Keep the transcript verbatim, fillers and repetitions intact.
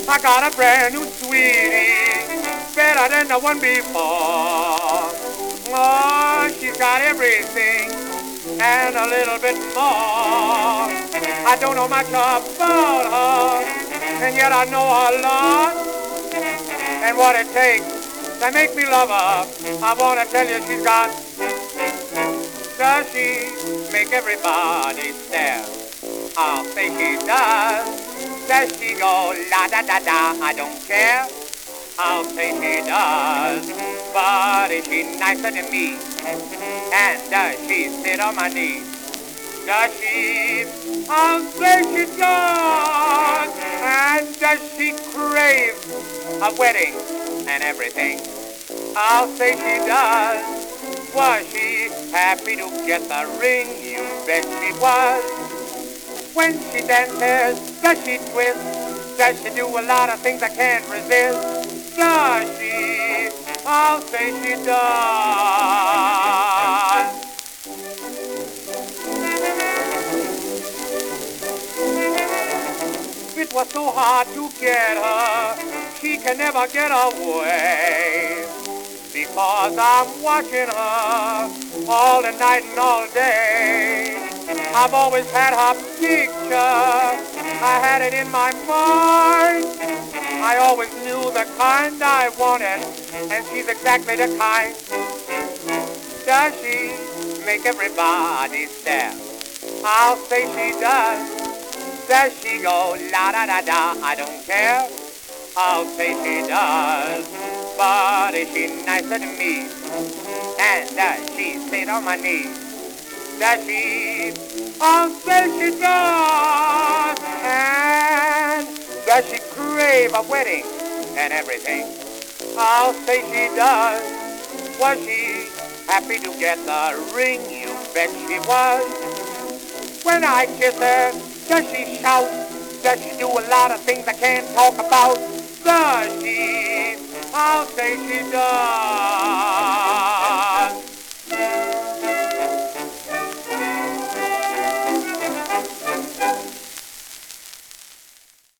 I got a brand new sweetie, better than the one before. Oh, she's got everything and a little bit more. I don't know much about her, and yet I know her lot and what it takes to make me love her. I want to tell you she's got. Does she make everybody stare? I'll say she does. Does she go la da da da? I don't care. I'll say she does. But is she nicer than me? And does she sit on my knee? Does she? I'll say she does. And does she crave a wedding and everything? I'll say she does. Was she happy to get the ring? You bet she was. When she dances, does she twist? Does she do a lot of things I can't resist? Does she? I'll say she does. It was so hard to get her, she can never get away. Because I'm watching her all the night and all day. I've always had her picture, I had it in my mind. I always knew the kind I wanted, and she's exactly the kind. Does she make everybody stare? I'll say she does. Does she go la da da da? I don't care. I'll say she does. But is she nicer than me? And does she sit on my knee? Does she? I'll say she does. And does she crave a wedding and everything? I'll say she does. Was she happy to get the ring? You bet she was. When I kiss her, does she shout? Does she do a lot of things I can't talk about? Does she? I'll say she does.